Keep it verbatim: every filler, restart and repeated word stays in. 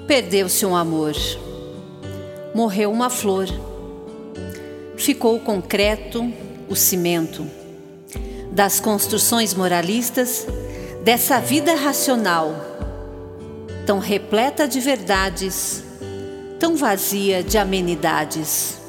Perdeu-se um amor, morreu uma flor, ficou o concreto, o cimento das construções moralistas dessa vida racional, tão repleta de verdades, tão vazia de amenidades.